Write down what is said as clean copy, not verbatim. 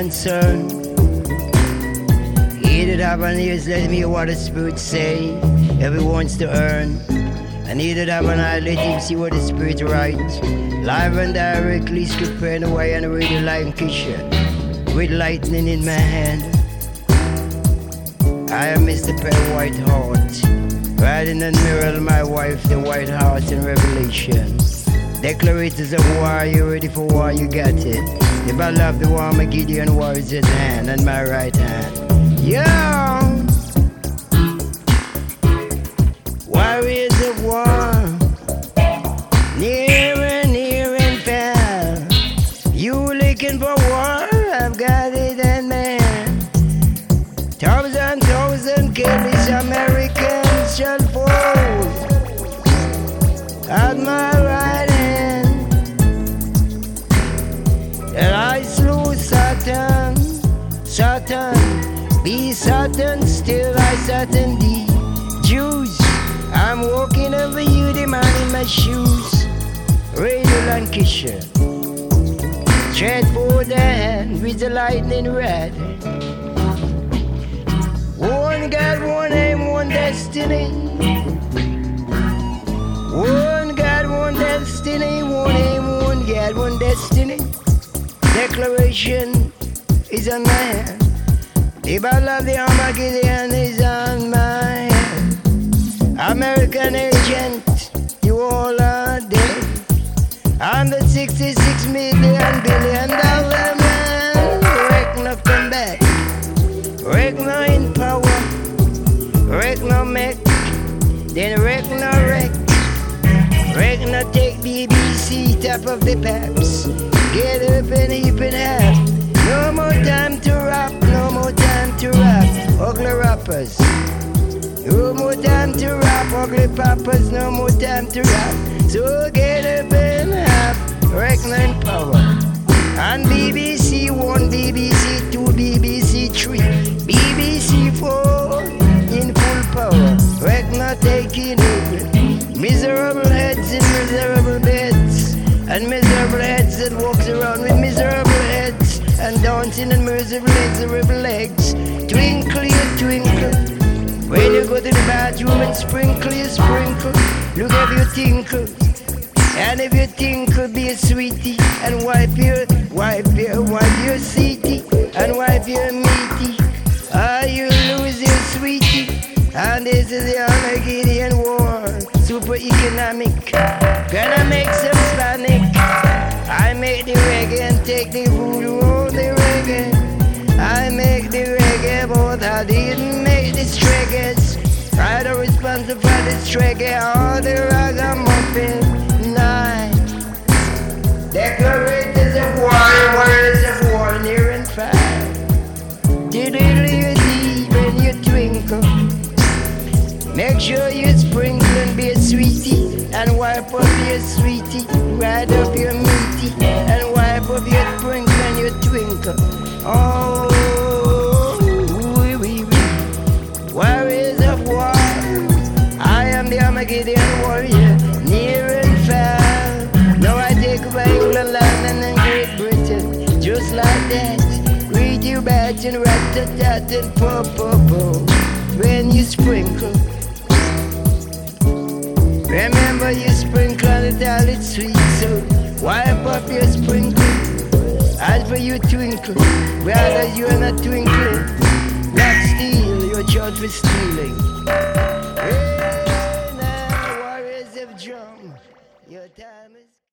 concern. He that have an ears, let him hear what the Spirit say. Everyone's to earn. And he that have an eye, let him see what the Spirit writes. Live and directly, scripture in the way and radio Lancashire. With lightning in my hand. I am Mr. Pale White Heart. Riding and mirror my wife, the White Heart in Revelation. Declarators of war, you ready for war, you got it. The battle of the war, my Gideon war is at hand, and my right hand. Yo! Warriors of war, near and far. You looking for war? I've got it in my hand. Thousand careless Americans shall fall at my right hand. And I slew Satan, be Satan, still I Satan thee. Jews, I'm walking over you, the man in my shoes. Radio Lancashire, tread for the hand with the lightning red. One God, one aim, one destiny. One God, one destiny. One aim, one God, one destiny. Declaration is on my hand. The battle of the Armageddon is on my hand. American agent, you all are dead. I'm the $66 billion man. Reckon come back. Reckon in power. Reckon make. Then reckon wreck. Reckon take BBC top of the paps. Get up and heap and half. No more time to rap. No more time to rap. Ugly rappers. No more time to rap. Ugly papas. No more time to rap. So get up and have. Reckon in power. And BBC 1, BBC 2, BBC 3, BBC 4 in full power. Reckon taking it. Miserable heads in miserable beds. And miserable heads that walks around with miserable heads. And dancing in miserable legs. Twinkle you twinkle. When you go to the bathroom and sprinkle you sprinkle. Look if you tinkle. And if you tinkle, be a sweetie. And wipe your seaty. And wipe your meaty. Ah, you lose your sweetie. And this is the Armageddon war. Super economic. Gonna make some panic. I make the reggae and take the voodoo on the reggae. I make the reggae, but I didn't make the streggers. I don't responsible for the reggae or the ragamuffin. Nine. Decorators of war, warriors of war, near and far. Diddle you deep and you twinkle. Make sure you sprinkle and be a sweetie. And wipe up your sweetie. Ride up your meaty. And wipe up your sprinkle and your twinkle. Oh, wee, wee, wee. Warriors of war. I am the Armageddon warrior. Near and far. Now I take over England, London and Great Britain. Just like that. Read your badge and rat-tat-tat and po-po-po. When you sprinkle. Remember you sprinkle on it all, it's sweet, so wipe up your sprinkle. As for you twinkle, rather you're not twinkling. Not steal, you're charged for stealing. Hey, now, warriors of drum, your time is